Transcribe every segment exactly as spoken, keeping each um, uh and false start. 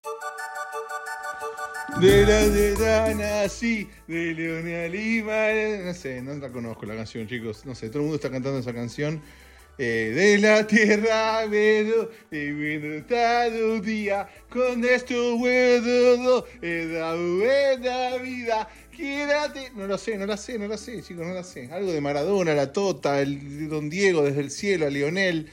De la de Dana, sí, de Leonel Lima, no sé, no la conozco la canción, chicos, no sé, todo el mundo está cantando esa canción. Eh, de la tierra vedo, y viendo todo día, con esto puedo, he dado buena vida, quédate. No lo sé, no la sé, no la sé, chicos, no la sé. Algo de Maradona, la Tota, el Don Diego desde el cielo, a Lionel.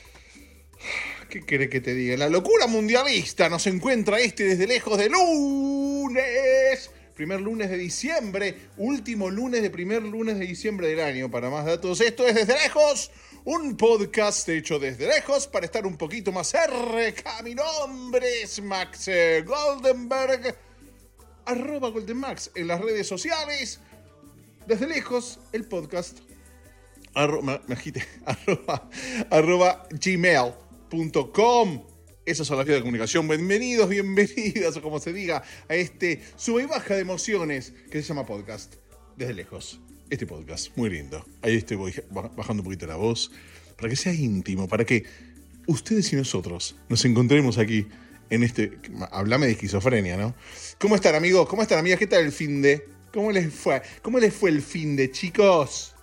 ¿Qué querés que te diga? La locura mundialista nos encuentra este desde lejos de lunes. Primer lunes de diciembre. Último lunes de primer lunes de diciembre del año. Para más datos, esto es Desde Lejos. Un podcast hecho desde lejos para estar un poquito más cerca. Mi nombre es Max Goldenberg. Arroba GoldenMax en las redes sociales. Desde Lejos, el podcast. Arroba, me agite, arroba, arroba gmail. .com. Esas son las vías de comunicación. Bienvenidos, bienvenidas, o como se diga, a este sube y baja de emociones que se llama podcast. Desde lejos. Este podcast, muy lindo. Ahí estoy bajando un poquito la voz para que sea íntimo, para que ustedes y nosotros nos encontremos aquí en este... Hablame de esquizofrenia, ¿no? ¿Cómo están, amigos? ¿Cómo están, amigas? ¿Qué tal el fin de? ¿Cómo les fue? ¿Cómo les fue el fin de, chicos?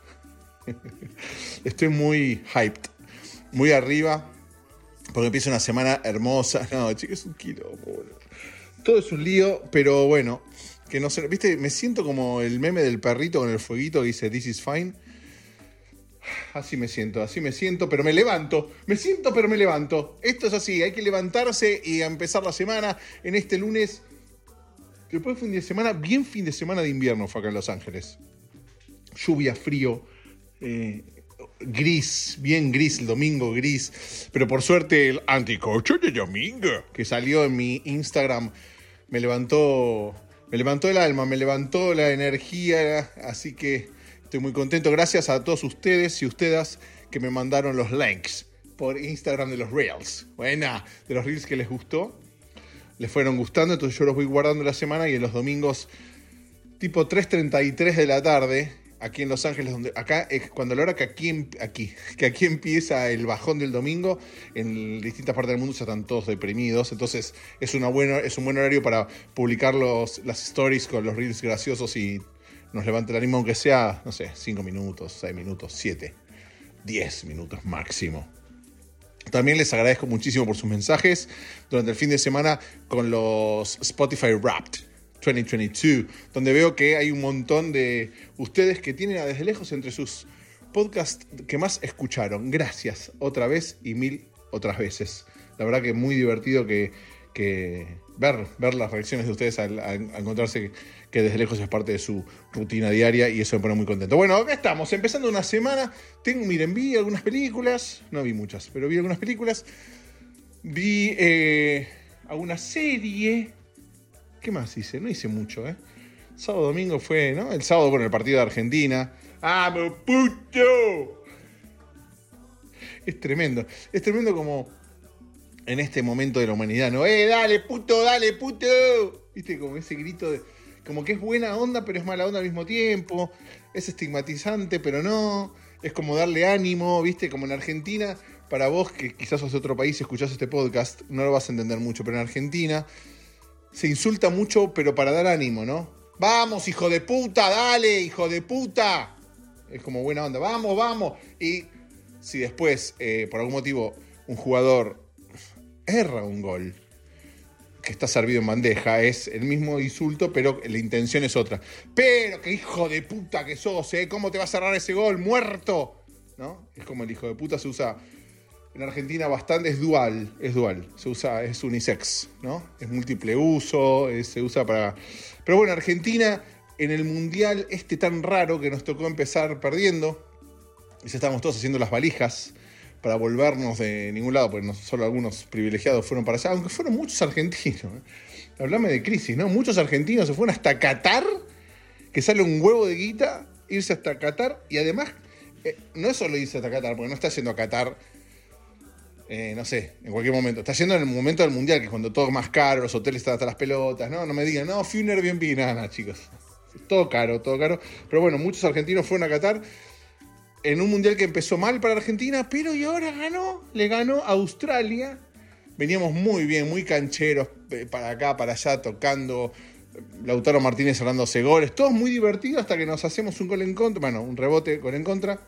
Estoy muy hyped, muy arriba. Porque empieza una semana hermosa. No, chicos, es un quilombo. Todo es un lío, pero bueno. Que no sé, ¿viste? Me siento como el meme del perrito con el fueguito que dice This is fine. Así me siento, así me siento, pero me levanto. Me siento, pero me levanto. Esto es así, hay que levantarse y empezar la semana en este lunes. Después fue un fin de semana, bien fin de semana de invierno fue acá en Los Ángeles. Lluvia, frío, eh... gris, bien gris, el domingo gris, pero por suerte el anticocho de domingo que salió en mi Instagram me levantó, me levantó el alma, me levantó la energía, así que estoy muy contento. Gracias a todos ustedes y ustedes que me mandaron los links por Instagram de los Reels. Buena, de los Reels que les gustó, les fueron gustando, entonces yo los voy guardando la semana y en los domingos tipo tres treinta y tres de la tarde aquí en Los Ángeles, donde acá es cuando la hora que aquí, aquí, que aquí empieza el bajón del domingo, en distintas partes del mundo ya están todos deprimidos, entonces es, una buena, es un buen horario para publicar los, las stories con los reels graciosos y nos levanta el ánimo, aunque sea, no sé, cinco minutos, seis minutos, siete, diez minutos máximo. También les agradezco muchísimo por sus mensajes durante el fin de semana con los Spotify Wrapped dos mil veintidós, donde veo que hay un montón de ustedes que tienen a Desde Lejos entre sus podcasts que más escucharon. Gracias otra vez y mil otras veces. La verdad que es muy divertido que, que ver, ver las reacciones de ustedes al, al, al encontrarse que Desde Lejos es parte de su rutina diaria y eso me pone muy contento. Bueno, acá estamos, empezando una semana. Tengo, miren, vi algunas películas, no vi muchas, pero vi algunas películas. Vi eh, alguna serie. ¿Qué más hice? No hice mucho, ¿eh? Sábado, domingo fue, ¿no? El sábado con el partido de Argentina. ¡Amo, puto! Es tremendo. Es tremendo como en este momento de la humanidad, ¿no? ¡Eh, dale, puto, dale, puto! ¿Viste? Como ese grito de... Como que es buena onda, pero es mala onda al mismo tiempo. Es estigmatizante, pero no. Es como darle ánimo, ¿viste? Como en Argentina, para vos, que quizás sos de otro país y escuchás este podcast, no lo vas a entender mucho, pero en Argentina... se insulta mucho, pero para dar ánimo, ¿no? ¡Vamos, hijo de puta! ¡Dale, hijo de puta! Es como buena onda. ¡Vamos, vamos! Y si después, eh, por algún motivo, un jugador erra un gol que está servido en bandeja, es el mismo insulto, pero la intención es otra. ¡Pero qué hijo de puta que sos, eh! ¿Cómo te va a cerrar ese gol, muerto? ¿No? Es como el hijo de puta se usa... En Argentina bastante, es dual, es dual, se usa, es unisex, ¿no? Es múltiple uso, es, se usa para... Pero bueno, Argentina en el Mundial este tan raro que nos tocó empezar perdiendo, y ya estábamos todos haciendo las valijas para volvernos de ningún lado, porque no solo algunos privilegiados fueron para allá, aunque fueron muchos argentinos. ¿eh? Hablame de crisis, ¿no? Muchos argentinos se fueron hasta Qatar, que sale un huevo de guita, irse hasta Qatar, y además, eh, no es solo irse hasta Qatar, porque no está yendo a Qatar... Eh, no sé, en cualquier momento. Está yendo en el momento del Mundial, que es cuando todo es más caro, los hoteles están hasta las pelotas, ¿no? No me digan, no, fui un Airbnb, nada, nada, chicos. Todo caro, todo caro. Pero bueno, muchos argentinos fueron a Qatar en un Mundial que empezó mal para Argentina, pero y ahora ganó, le ganó a Australia veníamos muy bien, muy cancheros, para acá, para allá, tocando, Lautaro Martínez dándose goles, todos muy divertidos hasta que nos hacemos un gol en contra, bueno, un rebote, gol en contra,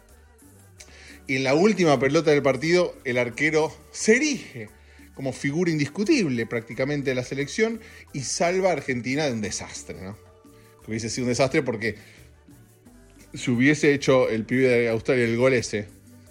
y en la última pelota del partido el arquero se erige como figura indiscutible prácticamente de la selección y salva a Argentina de un desastre, ¿no? Que hubiese sido un desastre porque si hubiese hecho el pibe de Australia el gol ese,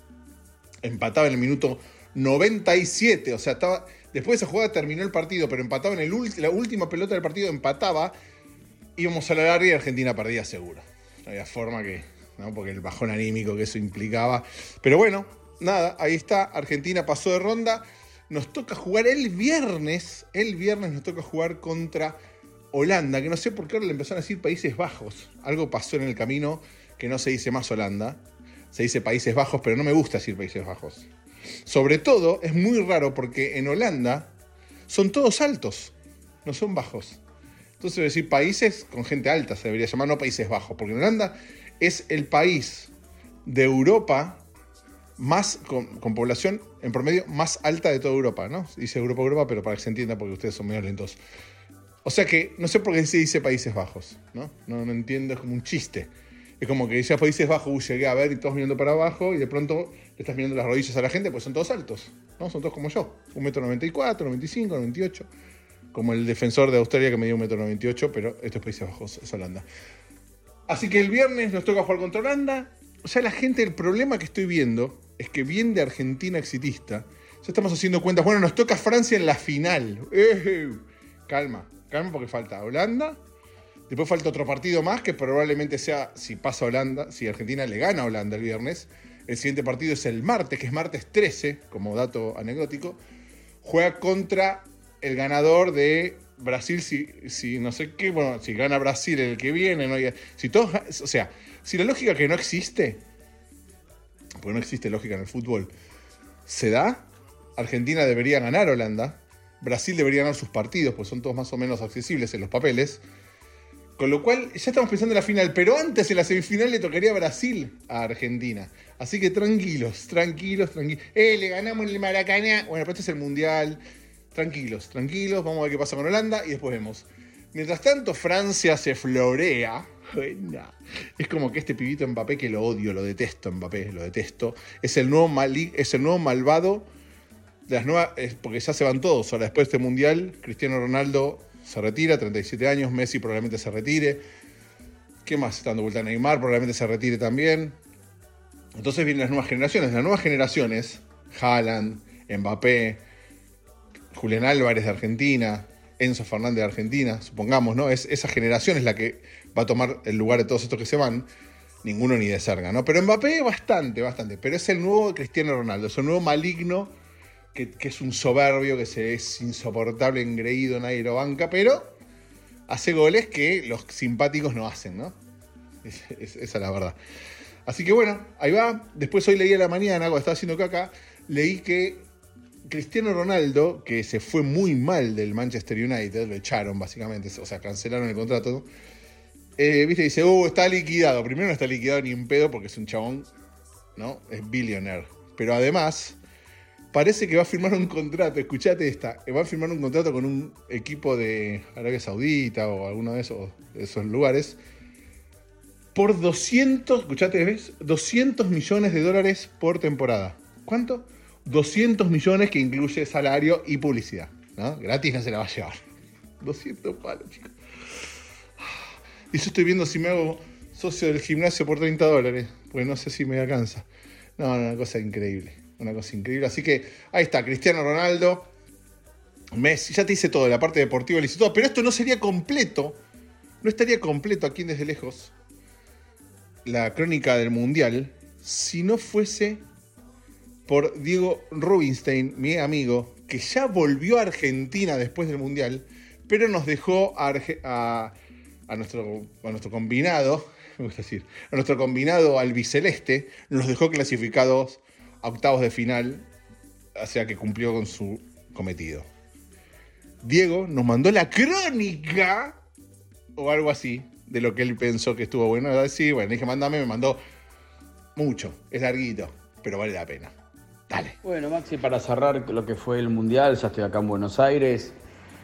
empataba en el minuto noventa y siete, o sea, estaba, después de esa jugada terminó el partido, pero empataba en el ulti, la última pelota del partido, empataba, íbamos a la larga y Argentina perdía seguro. No había forma que, ¿no? Porque el bajón anímico que eso implicaba. Pero bueno, nada, ahí está, Argentina pasó de ronda. Nos toca jugar el viernes, el viernes nos toca jugar contra Holanda, que no sé por qué ahora le empezaron a decir Países Bajos. Algo pasó en el camino que no se dice más Holanda, se dice Países Bajos, pero no me gusta decir Países Bajos. Sobre todo, es muy raro porque en Holanda son todos altos, no son bajos. Entonces, debe decir países con gente alta, se debería llamar, no Países Bajos, porque en Holanda es el país de Europa más con, con población en promedio más alta de toda Europa, ¿no? Dice Europa, Europa, pero para que se entienda, porque ustedes son medio lentos. O sea que no sé por qué se dice Países Bajos, ¿no? No, no entiendo, es como un chiste. Es como que decía Países Bajos, llegué a ver y todos mirando para abajo y de pronto le estás mirando las rodillas a la gente, pues son todos altos, ¿no? Son todos como yo, un metro noventa y cuatro, noventa y cinco, noventa y ocho, como el defensor de Australia que me dio un metro noventa y ocho, pero esto es Países Bajos, es Holanda. Así que el viernes nos toca jugar contra Holanda. O sea, la gente, el problema que estoy viendo es que bien de Argentina exitista, ya estamos haciendo cuentas. Bueno, nos toca Francia en la final. ¡Eh! Calma, calma porque falta Holanda. Después falta otro partido más que probablemente sea, si pasa Holanda, si Argentina le gana a Holanda el viernes. El siguiente partido es el martes, que es martes trece, como dato anecdótico. Juega contra el ganador de Brasil, si, si no sé qué, bueno, si gana Brasil el que viene, ¿no? Si todos, o sea, si la lógica que no existe, porque no existe lógica en el fútbol, se da, Argentina debería ganar a Holanda, Brasil debería ganar sus partidos, pues son todos más o menos accesibles en los papeles, con lo cual ya estamos pensando en la final, pero antes en la semifinal le tocaría Brasil a Argentina. Así que tranquilos, tranquilos, tranquilos. Eh, le ganamos en el Maracaná. Bueno, pero este es el Mundial. Tranquilos, tranquilos, vamos a ver qué pasa con Holanda y después vemos. Mientras tanto, Francia se florea. Es como que este pibito Mbappé, que lo odio, lo detesto Mbappé, lo detesto. Es el nuevo, mali, es el nuevo malvado de las nuevas, es porque ya se van todos. Ahora, después de este Mundial, Cristiano Ronaldo se retira, treinta y siete años, Messi probablemente se retire. ¿Qué más? Está dando vuelta a Neymar, probablemente se retire también. Entonces vienen las nuevas generaciones. Las nuevas generaciones, Haaland, Mbappé, Julián Álvarez de Argentina, Enzo Fernández de Argentina, supongamos, ¿no? Es, esa generación es la que va a tomar el lugar de todos estos que se van. Ninguno ni de cerca, ¿no? Pero Mbappé bastante, bastante. Pero es el nuevo Cristiano Ronaldo, es el nuevo maligno que, que es un soberbio, que se es insoportable, engreído, nadie lo banca, pero hace goles que los simpáticos no hacen, ¿no? Es, es, esa es la verdad. Así que bueno, ahí va. Después hoy leí a la mañana, cuando estaba haciendo caca, leí que Cristiano Ronaldo, que se fue muy mal del Manchester United, lo echaron básicamente, o sea, cancelaron el contrato, eh, viste, dice, uh, está liquidado. Primero no está liquidado ni un pedo porque es un chabón, ¿no? Es billionaire. Pero además, parece que va a firmar un contrato, escuchate esta, va a firmar un contrato con un equipo de Arabia Saudita o alguno de esos, de esos lugares, por doscientos, escuchate, ¿ves? doscientos millones de dólares por temporada. ¿Cuánto? doscientos millones que incluye salario y publicidad, ¿no? Gratis no se la va a llevar. doscientos palos, chicos. Y yo estoy viendo si me hago socio del gimnasio por treinta dólares, porque no sé si me alcanza. No, no, una cosa increíble. Una cosa increíble. Así que ahí está, Cristiano Ronaldo, Messi, ya te hice todo, la parte deportiva le hice todo, pero esto no sería completo, no estaría completo aquí en Desde Lejos, la crónica del Mundial, si no fuese por Diego Rubinstein, mi amigo, que ya volvió a Argentina después del Mundial, pero nos dejó a, a, a, nuestro, a nuestro combinado, me gusta decir, a nuestro combinado albiceleste, nos dejó clasificados a octavos de final, o sea que cumplió con su cometido. Diego nos mandó la crónica, o algo así, de lo que él pensó que estuvo bueno. Sí, bueno, dije, mándame, me mandó mucho, es larguito, pero vale la pena. Dale. Dale. Bueno, Maxi, para cerrar lo que fue el Mundial, ya estoy acá en Buenos Aires.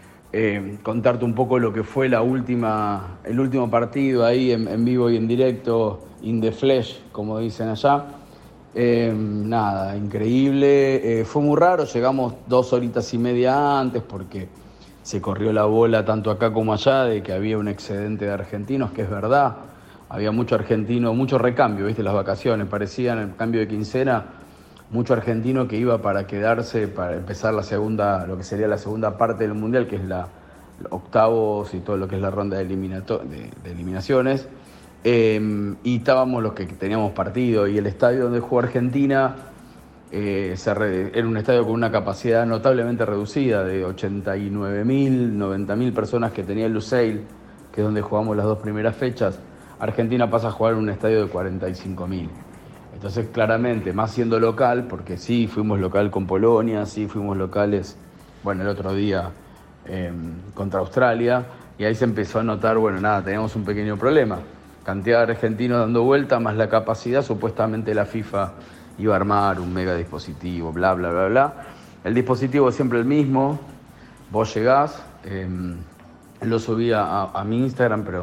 Eh, contarte un poco lo que fue la última, el último partido ahí en, en vivo y en directo, in the flesh, como dicen allá. Eh, nada, increíble. Eh, fue muy raro, llegamos dos horitas y media antes porque se corrió la bola tanto acá como allá de que había un excedente de argentinos, que es verdad. Había mucho argentino, mucho recambio, ¿viste? Las vacaciones parecían el cambio de quincena. Mucho argentino que iba para quedarse, para empezar la segunda, lo que sería la segunda parte del Mundial, que es la, la octavos y todo lo que es la ronda de, eliminato, de, de eliminaciones. Eh, y estábamos los que teníamos partido, y el estadio donde jugó Argentina eh, se re, era un estadio con una capacidad notablemente reducida, de ochenta y nueve mil, noventa mil personas que tenía el Lusail, que es donde jugamos las dos primeras fechas. Argentina pasa a jugar en un estadio de cuarenta y cinco mil. Entonces, claramente, más siendo local, porque sí, fuimos local con Polonia, sí, fuimos locales, bueno, el otro día eh, contra Australia, y ahí se empezó a notar, bueno, nada, teníamos un pequeño problema. Cantidad de argentinos dando vuelta, más la capacidad, supuestamente la FIFA iba a armar un mega dispositivo, bla, bla, bla, bla. El dispositivo es siempre el mismo, vos llegás, eh, lo subí a, a mi Instagram, pero...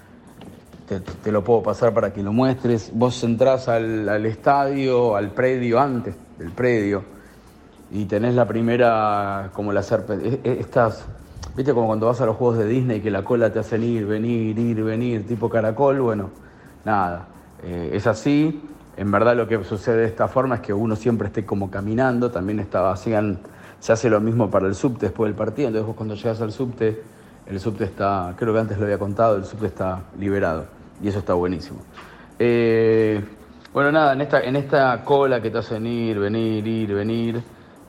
Te, te lo puedo pasar para que lo muestres. Vos entrás al, al estadio, al predio, antes del predio, y tenés la primera, como la serpe, estas, viste como cuando vas a los juegos de Disney que la cola te hacen ir, venir, ir, venir, tipo caracol. Bueno, nada, eh, es así. En verdad lo que sucede de esta forma es que uno siempre esté como caminando. También estaba, hacían, se hace lo mismo para el subte después del partido. Entonces vos cuando llegas al subte, el subte está, creo que antes lo había contado, el subte está liberado. Y eso está buenísimo. Eh, bueno, nada, en esta, en esta cola que te hacen ir, venir, ir, venir,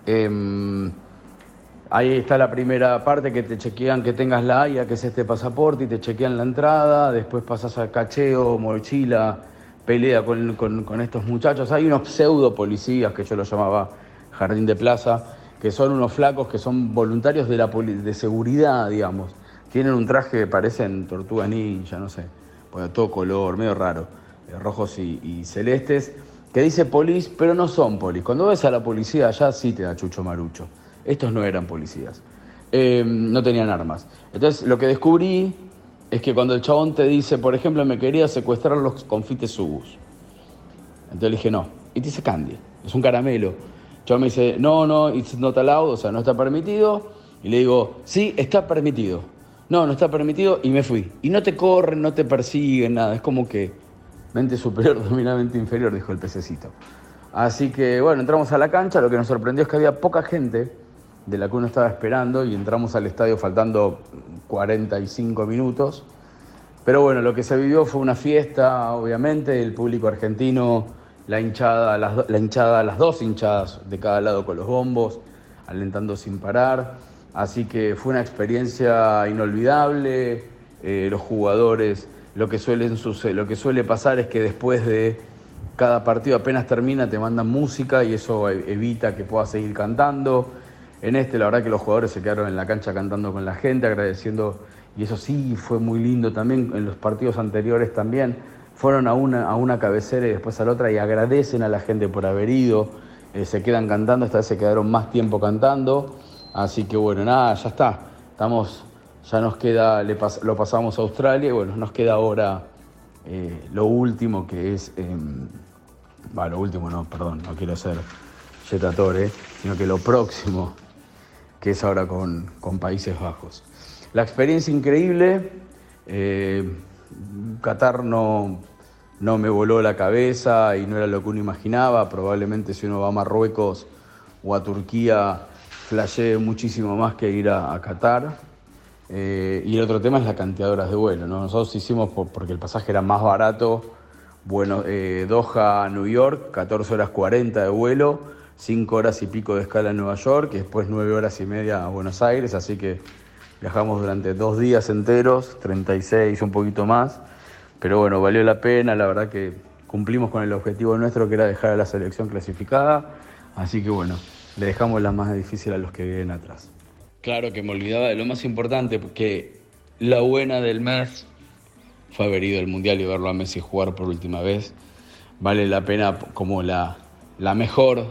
eh, ahí está la primera parte que te chequean que tengas la A I A, que es este pasaporte, y te chequean la entrada. Después pasas al cacheo, mochila, pelea con, con, con estos muchachos. Hay unos pseudo policías, que yo los llamaba Jardín de Plaza, que son unos flacos que son voluntarios de, la poli- de seguridad, digamos. Tienen un traje que parecen tortugas ninja, no sé. Bueno, todo color, medio raro, eh, rojos y, y celestes, que dice polis, pero no son polis. Cuando ves a la policía allá sí te da chucho marucho. Estos no eran policías, eh, no tenían armas. Entonces lo que descubrí es que cuando el chabón te dice, por ejemplo, me quería secuestrar los confites Subus. Entonces le dije, no, y te dice candy, es un caramelo. El chabón me dice, no, no, it's not allowed, o sea, no está permitido. Y le digo, sí, está permitido. No, no está permitido, y me fui. Y no te corren, no te persiguen, nada. Es como que mente superior domina mente inferior, dijo el pececito. Así que, bueno, entramos a la cancha. Lo que nos sorprendió es que había poca gente de la que uno estaba esperando, y entramos al estadio faltando cuarenta y cinco minutos. Pero bueno, lo que se vivió fue una fiesta, obviamente. El público argentino, la hinchada, las, la hinchada, las dos hinchadas de cada lado con los bombos, alentando sin parar. Así que fue una experiencia inolvidable. Eh, los jugadores, lo que, suelen suceder, lo que suele pasar es que después de cada partido, apenas termina, te mandan música, y eso evita que puedas seguir cantando. En este, la verdad que los jugadores se quedaron en la cancha cantando con la gente, agradeciendo, y eso sí fue muy lindo también. En los partidos anteriores también fueron a una, a una cabecera y después a la otra, y agradecen a la gente por haber ido. Eh, se quedan cantando, esta vez se quedaron más tiempo cantando. Así que bueno, nada, ya está. Estamos, ya nos queda, le pas, lo pasamos a Australia, y bueno, nos queda ahora eh, lo último, que es, eh, va, lo último no, perdón, no quiero ser jetatore, sino que lo próximo, que es ahora con, con Países Bajos. La experiencia increíble. eh, Qatar no, no me voló la cabeza y no era lo que uno imaginaba. Probablemente si uno va a Marruecos o a Turquía, flashé muchísimo más que ir a, a Qatar. Eh, y el otro tema es la cantidad de horas de vuelo, ¿no? Nosotros hicimos, por, porque el pasaje era más barato, bueno, eh, Doha a New York, catorce horas cuarenta de vuelo, cinco horas y pico de escala en Nueva York, y después nueve horas y media a Buenos Aires. Así que viajamos durante dos días enteros, treinta y seis, un poquito más. Pero bueno, valió la pena. La verdad que cumplimos con el objetivo nuestro, que era dejar a la selección clasificada. Así que bueno, le dejamos la más difícil a los que vienen atrás. Claro que me olvidaba de lo más importante, porque la buena del mes fue haber ido al Mundial y verlo a Messi jugar por última vez. Vale la pena como la, la mejor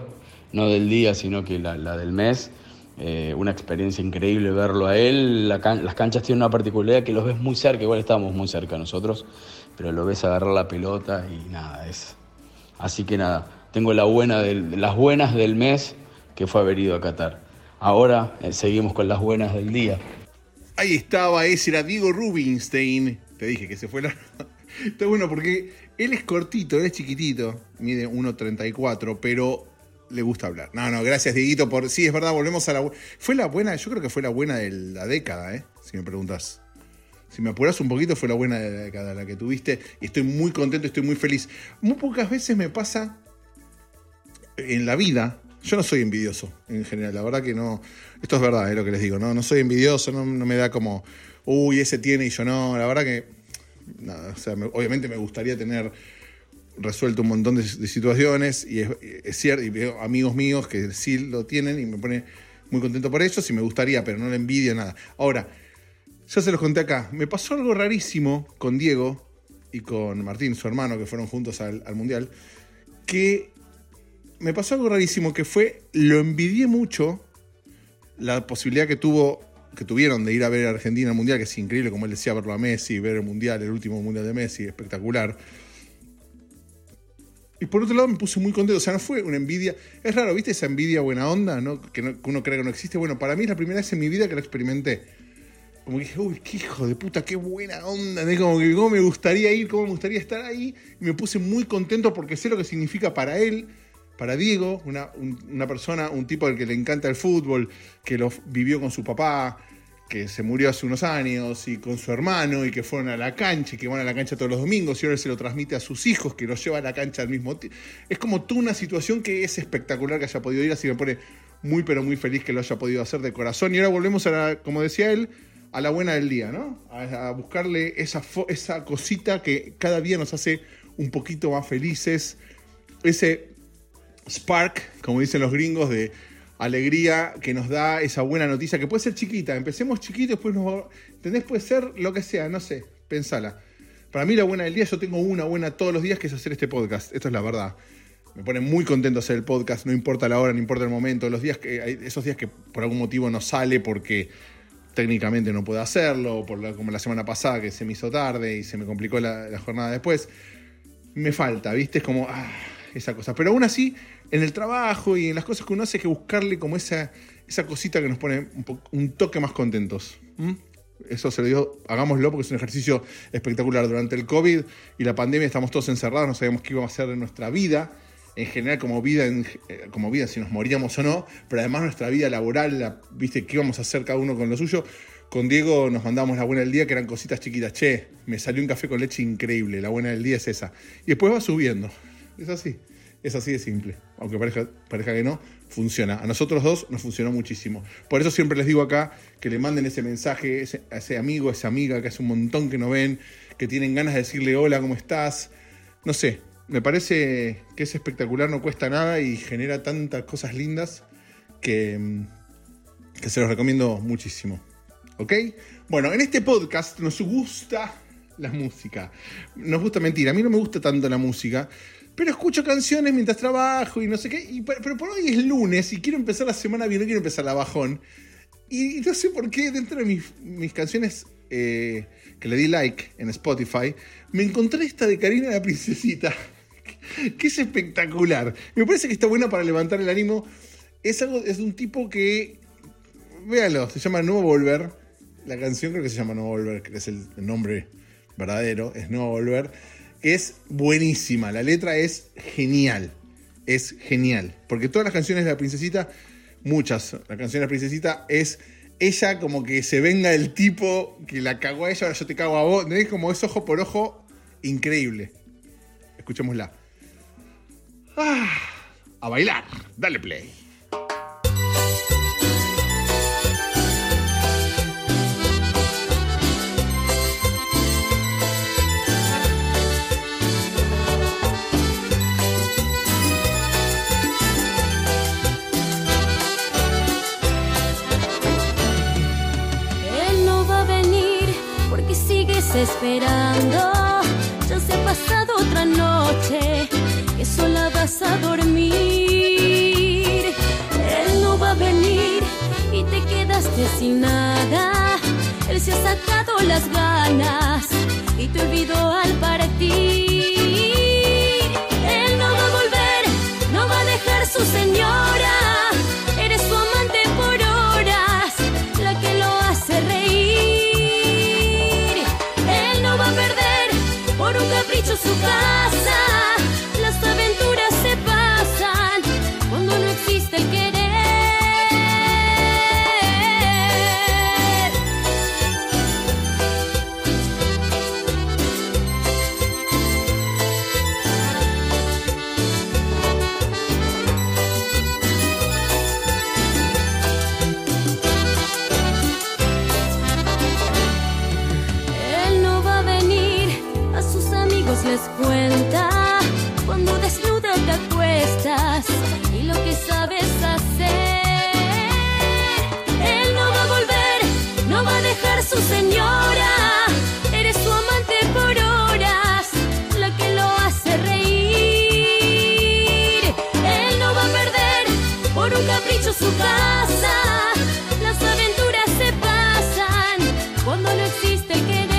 no del día, sino que la, la del mes. Eh, una experiencia increíble verlo a él. La can- las canchas tienen una particularidad que los ves muy cerca, igual estábamos muy cerca nosotros, pero lo ves agarrar la pelota y nada, es... Así que nada, tengo la buena del, las buenas del mes, que fue haber ido a Qatar. Ahora eh, seguimos con las buenas del día. Ahí estaba, ese era Diego Rubinstein. Te dije que se fue la... Está bueno porque él es cortito, él es chiquitito, mide uno treinta y cuatro, pero le gusta hablar. No, no, gracias Dieguito por... Sí, es verdad, volvemos a la... Fue la buena, yo creo que fue la buena de la década, ¿eh? Si me preguntas. Si me apuras un poquito, fue la buena de la década la que tuviste. Y estoy muy contento, estoy muy feliz. Muy pocas veces me pasa en la vida... Yo no soy envidioso, en general, la verdad que no... Esto es verdad, es lo que les digo, no, no soy envidioso, no, no me da como... Uy, ese tiene y yo no, la verdad que... Nada, o sea, me, obviamente me gustaría tener resuelto un montón de, de situaciones y es, es cierto, y veo amigos míos que sí lo tienen y me pone muy contento por ellos y me gustaría, pero no le envidio nada. Ahora, ya se los conté acá, me pasó algo rarísimo con Diego y con Martín, su hermano, que fueron juntos al, al Mundial, que me pasó algo rarísimo que fue, lo envidié mucho la posibilidad que tuvo... que tuvieron de ir a ver a Argentina al Mundial, que es increíble, como él decía, verlo a Messi, ver el Mundial, el último Mundial de Messi, espectacular. Y por otro lado me puse muy contento, o sea, no fue una envidia, es raro, ¿viste esa envidia buena onda, ¿no? Que, no, que uno cree que no existe? Bueno, para mí es la primera vez en mi vida que lo experimenté. Como que dije, uy, qué hijo de puta, qué buena onda, ¿no? Como que cómo me gustaría ir, cómo me gustaría estar ahí, y me puse muy contento porque sé lo que significa para él, para Diego, una, un, una persona, un tipo al que le encanta el fútbol, que lo vivió con su papá, que se murió hace unos años, y con su hermano, y que fueron a la cancha, y que van a la cancha todos los domingos, y ahora se lo transmite a sus hijos, que los lleva a la cancha al mismo tiempo. Es como toda una situación que es espectacular que haya podido ir, así me pone muy, pero muy feliz que lo haya podido hacer de corazón. Y ahora volvemos a la, como decía él, a la buena del día, ¿no? A, a buscarle esa, fo- esa cosita que cada día nos hace un poquito más felices, ese spark, como dicen los gringos, de alegría que nos da esa buena noticia, que puede ser chiquita, empecemos chiquitos, después nos... ¿Entendés? Puede ser lo que sea, no sé, pensala. Para mí la buena del día, yo tengo una buena todos los días, que es hacer este podcast, esto es la verdad. Me pone muy contento hacer el podcast, no importa la hora, no importa el momento, los días que hay, esos días que por algún motivo no sale porque técnicamente no puedo hacerlo, por la, como la semana pasada que se me hizo tarde y se me complicó la, la jornada después, me falta, ¿viste? Es como... Ah, esa cosa, pero aún así en el trabajo y en las cosas que uno hace hay que buscarle como esa, esa cosita que nos pone un, po- un toque más contentos. ¿Mm? Eso se lo digo, hagámoslo porque es un ejercicio espectacular. Durante el COVID y la pandemia estamos todos encerrados, no sabíamos qué íbamos a hacer de nuestra vida, en general como vida, en, como vida si nos moríamos o no, pero además nuestra vida laboral, la, viste, qué íbamos a hacer cada uno con lo suyo. Con Diego nos mandamos la buena del día, que eran cositas chiquitas. Che, me salió un café con leche increíble, la buena del día es esa. Y después va subiendo. Es así, es así de simple. Aunque parezca, parezca que no, funciona. A nosotros dos nos funcionó muchísimo. Por eso siempre les digo acá que le manden ese mensaje ese, a ese amigo, a esa amiga que hace un montón que no ven, que tienen ganas de decirle hola, ¿cómo estás? No sé, me parece que es espectacular, no cuesta nada y genera tantas cosas lindas que, que se los recomiendo muchísimo. ¿Ok? Bueno, en este podcast nos gusta la música. Nos gusta mentir. A mí no me gusta tanto la música, pero escucho canciones mientras trabajo y no sé qué. Y, pero por hoy es lunes y quiero empezar la semana bien, no quiero empezar la bajón. Y no sé por qué dentro de mis, mis canciones eh, que le di like en Spotify, me encontré esta de Karina la Princesita, que es espectacular. Me parece que está buena para levantar el ánimo. Es algo, es de un tipo que, véanlo, se llama No Volver. La canción creo que se llama No Volver, que es el, el nombre verdadero, es No Volver. Es buenísima, la letra es genial, es genial, porque todas las canciones de la Princesita, muchas, la canción de la Princesita es ella como que se venga del tipo que la cagó a ella, ahora yo te cago a vos, ¿no? Es como es ojo por ojo, increíble. Escuchémosla. Ah, a bailar, dale play. Esperando, ya se ha pasado otra noche que sola vas a dormir. venir y te quedaste sin nada. Él se ha sacado las ganas y te olvidó al partir. Él no va a volver, no va a dejar su señora. Eres su amante por horas, la que lo hace reír. Él no va a perder por un capricho su casa. Las aventuras se pasan cuando no existe el querer. Les cuenta cuando desnuda te acuestas y lo que sabes hacer. Él no va a volver, no va a dejar su señora. Eres su amante por horas, la que lo hace reír. Él no va a perder por un capricho su casa. Las aventuras se pasan cuando no existe el querer.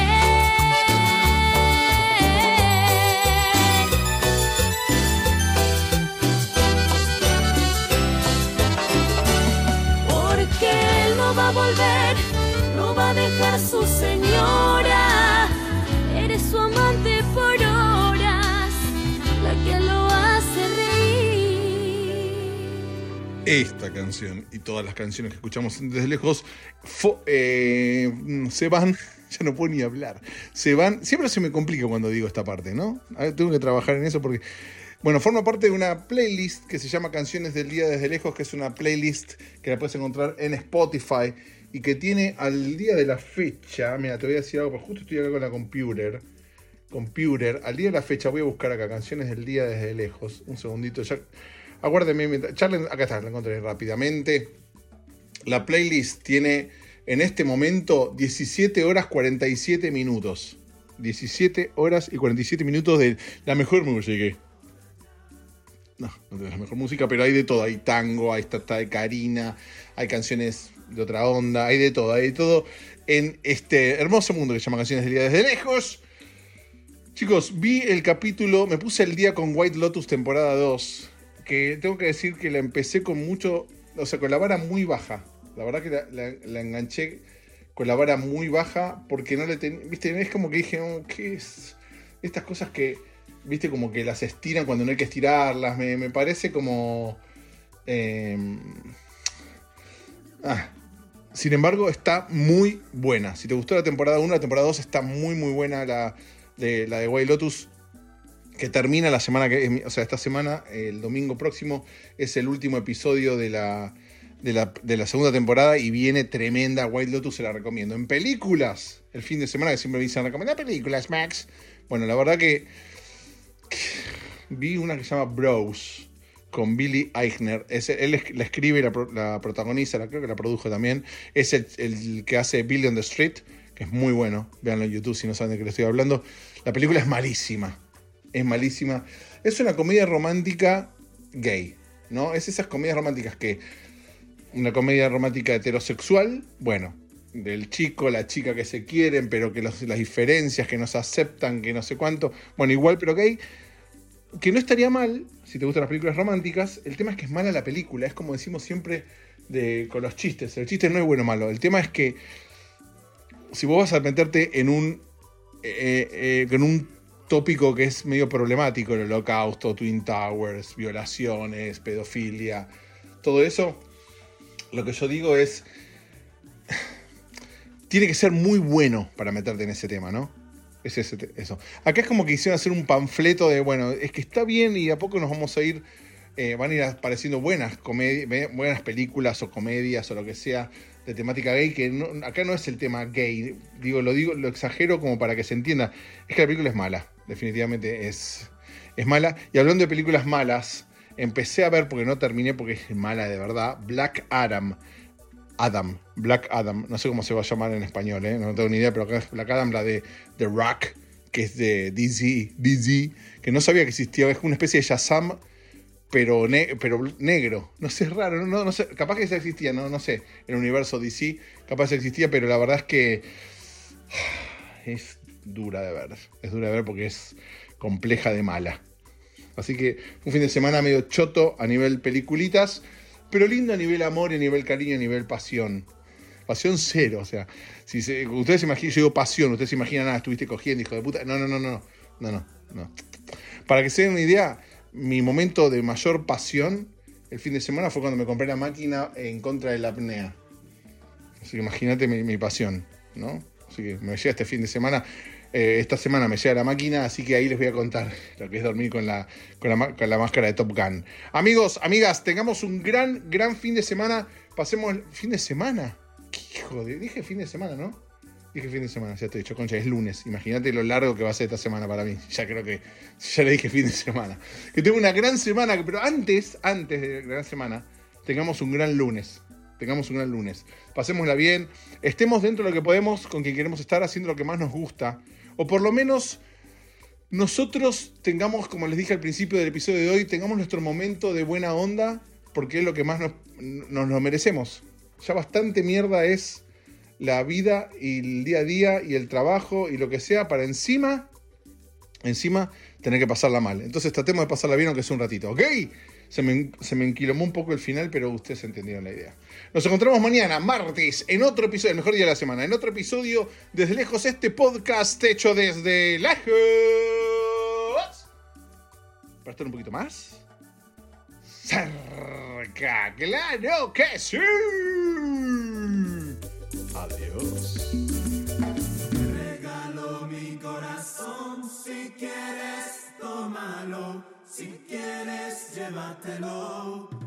Va a volver, no va a dejar su señora. Eres su amante por horas, la que lo hace reír. Esta canción y todas las canciones que escuchamos desde lejos fo- eh, se van, ya no puedo ni hablar, se van, siempre se me complica cuando digo esta parte, ¿no? A ver, tengo que trabajar en eso porque... Bueno, forma parte de una playlist que se llama Canciones del Día Desde Lejos, que es una playlist que la puedes encontrar en Spotify y que tiene al día de la fecha, mira, te voy a decir algo, porque justo estoy acá con la computer, computer, al día de la fecha voy a buscar acá Canciones del Día Desde Lejos, un segundito, ya, aguárdenme, mientras, charlen, acá está, la encontré rápidamente. La playlist tiene en este momento diecisiete horas cuarenta y siete minutos, diecisiete horas y cuarenta y siete minutos de la mejor música. No, no tengo la mejor música, pero hay de todo. Hay tango, hay esta de Karina, hay canciones de otra onda, hay de todo, hay de todo en este hermoso mundo que se llama Canciones del Día Desde Lejos. Chicos, vi el capítulo, me puse el día con White Lotus temporada dos, que tengo que decir que la empecé con mucho, o sea, con la vara muy baja. La verdad que la, la, la enganché con la vara muy baja porque no le tenía, viste, es como que dije, oh, ¿qué es? Estas cosas que... Viste, como que las estiran cuando no hay que estirarlas. Me, me parece como... Eh, ah. Sin embargo, está muy buena. Si te gustó la temporada uno, la temporada dos está muy, muy buena. La de, la de White Lotus, que termina la semana que... O sea, esta semana, el domingo próximo, es el último episodio de la, de la, de la segunda temporada y viene tremenda. White Lotus se la recomiendo. En películas, el fin de semana, que siempre me dicen, recomendar películas, Max. Bueno, la verdad que... Vi una que se llama Bros con Billy Eichner. Es, él la escribe y la, la protagoniza, la, creo que la produjo también. Es el, el que hace Billy on the Street, que es muy bueno. Véanlo en YouTube si no saben de qué le estoy hablando. La película es malísima. Es malísima. Es una comedia romántica gay, ¿no? Es esas comedias románticas que... Una comedia romántica heterosexual, bueno... Del chico, la chica que se quieren, pero que los, las diferencias, que no se aceptan, que no sé cuánto. Bueno, igual, pero gay. Que no estaría mal, si te gustan las películas románticas. El tema es que es mala la película. Es como decimos siempre de, con los chistes. El chiste no es bueno o malo. El tema es que si vos vas a meterte en un, eh, eh, en un tópico que es medio problemático, el holocausto, Twin Towers, violaciones, pedofilia, todo eso, lo que yo digo es... Tiene que ser muy bueno para meterte en ese tema, ¿no? Es ese, eso. Acá es como que quisieron hacer un panfleto de, bueno, es que está bien y a poco nos vamos a ir, eh, van a ir apareciendo buenas, comedi- buenas películas o comedias o lo que sea de temática gay, que no, acá no es el tema gay. Digo, lo digo, lo exagero como para que se entienda. Es que la película es mala, definitivamente es, es mala. Y hablando de películas malas, empecé a ver, porque no terminé porque es mala de verdad, Black Adam. Adam, Black Adam, no sé cómo se va a llamar en español, ¿eh? No tengo ni idea, pero acá es Black Adam, la de The Rock, que es de D C, D C, que no sabía que existía, es una especie de Shazam pero, ne- pero negro. No sé, es raro, no, no sé, capaz que ya existía, no, no sé, en el universo D C, capaz que existía, pero la verdad es que es dura de ver, es dura de ver porque es compleja de mala. Así que fue un fin de semana medio choto a nivel peliculitas, pero lindo a nivel amor, a nivel cariño, a nivel pasión. Pasión cero, o sea, si se, ustedes se imaginan, yo digo pasión, ustedes se imaginan, nada, estuviste cogiendo, hijo de puta. No, no, no, no, no, no, no. Para que se den una idea, mi momento de mayor pasión el fin de semana fue cuando me compré la máquina en contra de la apnea. Así que imagínate mi, mi pasión, ¿no? Así que me llega este fin de semana, eh, esta semana me llega la máquina, así que ahí les voy a contar lo que es dormir con la, con la, con la máscara de Top Gun. Amigos, amigas, tengamos un gran, gran fin de semana. Pasemos el fin de semana. ¿Qué hijo de...? Dije fin de semana, ¿no? Dije fin de semana, ya te he dicho, concha, es lunes. Imagínate lo largo que va a ser esta semana para mí. Ya creo que, ya le dije fin de semana. Que tengo una gran semana, pero antes, antes de la gran semana, tengamos un gran lunes. Tengamos un gran lunes. Pasémosla bien. Estemos dentro de lo que podemos, con quien queremos estar, haciendo lo que más nos gusta. O por lo menos nosotros tengamos, como les dije al principio del episodio de hoy, tengamos nuestro momento de buena onda, porque es lo que más nos, nos lo merecemos. Ya bastante mierda es la vida y el día a día y el trabajo y lo que sea para encima, encima tener que pasarla mal. Entonces tratemos de pasarla bien aunque sea un ratito, ¿ok? Se me, se me enquilomó un poco el final, pero ustedes entendieron la idea. Nos encontramos mañana, martes, en otro episodio, el mejor día de la semana, en otro episodio, desde lejos, este podcast hecho desde lejos. Para estar un poquito más cerca, claro que sí. Adiós. Te regalo mi corazón, si quieres tómalo, si quieres llévatelo.